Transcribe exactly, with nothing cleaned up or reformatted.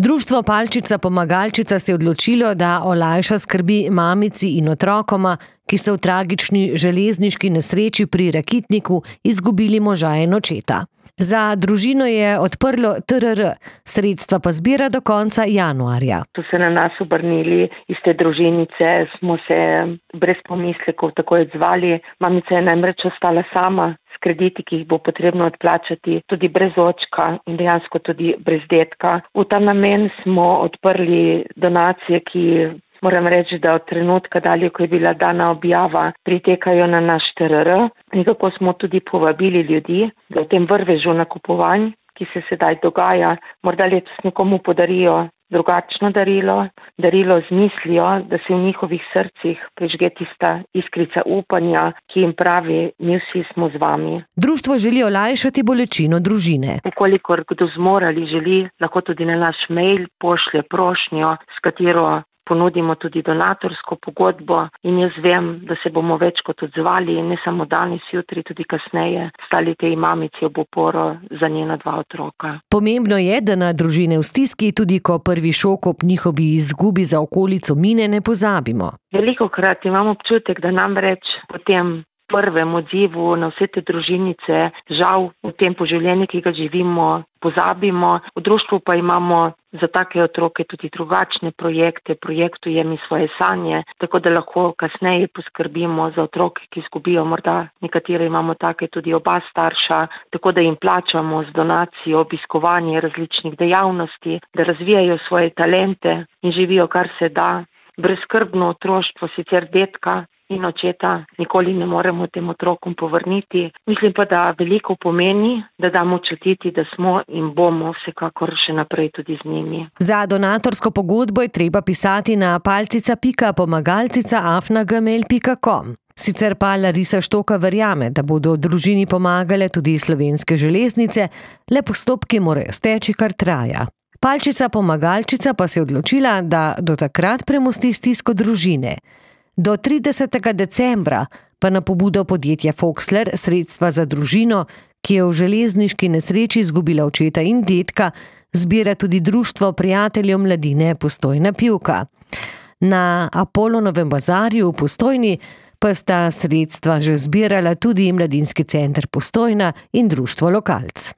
Društvo Palčica Pomagalčica se je odločilo, da olajša skrbi mamici in otrokoma, ki so v tragični železniški nesreči pri Rakitniku izgubili moža in očeta. Za družino je odprlo T R R, sredstva pa zbira do konca januarja. So se na nas obrnili iz te družinice, smo se brez pomislekov takoj odzvali. Mamica je namreč ostala sama s krediti, ki jih bo potrebno odplačati, tudi brez očka in dejansko tudi brez dedka. V ta namen smo odprli donacije, ki moram reči, da od trenutka dalje, ko je bila dana objava, pritekajo na naš T R R. Nekako smo tudi povabili ljudi, da v tem vrvežu nakupovanj, ki se sedaj dogaja, morda letos nekomu podarijo drugačno darilo, darilo z mislijo, da se v njihovih srcih prižge tista iskrica upanja, ki jim pravi, mi vsi smo z vami. Društvo želi olajšati bolečino družine. Ukolikor kdo zmore ali želi, lahko tudi na naš mail pošlje prošnjo, s katero ponudimo tudi donatorsko pogodbo, in jaz vem, da se bomo več kot odzvali, ne samo danes, jutri, tudi kasneje, stali tej mamici ob oporo za njena dva otroka. Pomembno je, da na družine v stiski, tudi ko prvi šok ob njihovi izgubi za okolico mine, ne pozabimo. Velikokrat imam občutek, da namreč potem prvem odzivu na vse te družinice, žal v tem poživljenju, ki ga živimo, pozabimo. V društvu pa imamo za take otroke tudi drugačne projekte, projektujemo svoje sanje, tako da lahko kasneje poskrbimo za otroke, ki izgubijo, morda nekatere imamo take tudi oba starša, tako da jim plačamo z donacijo obiskovanje različnih dejavnosti, da razvijajo svoje talente in živijo kar se da. Brezskrbno otroštvo sicer dedka in očeta nikoli ne moremo tem otrokom povrniti. Mislim pa, da veliko pomeni, da damo čutiti, da smo in bomo vsekakor še naprej tudi z njimi. Za donatorsko pogodbo je treba pisati na palcica pika pomagalcica afna gmail pika com. Sicer pa Larisa Štoka verjame, da bodo družini pomagale tudi Slovenske železnice, le postopki morajo steči, kar traja. Palčica Pomagalčica pa se je odločila, da do takrat premosti stisko družine. Do tridesetega decembra pa na pobudo podjetja Foxler sredstva za družino, ki je v železniški nesreči izgubila očeta in dedka, zbira tudi Društvo prijateljev mladine Postojna Pivka. Na Apolonovem bazarju v Postojni pa sta sredstva že zbirala tudi Mladinski center Postojna in Društvo Lokalc.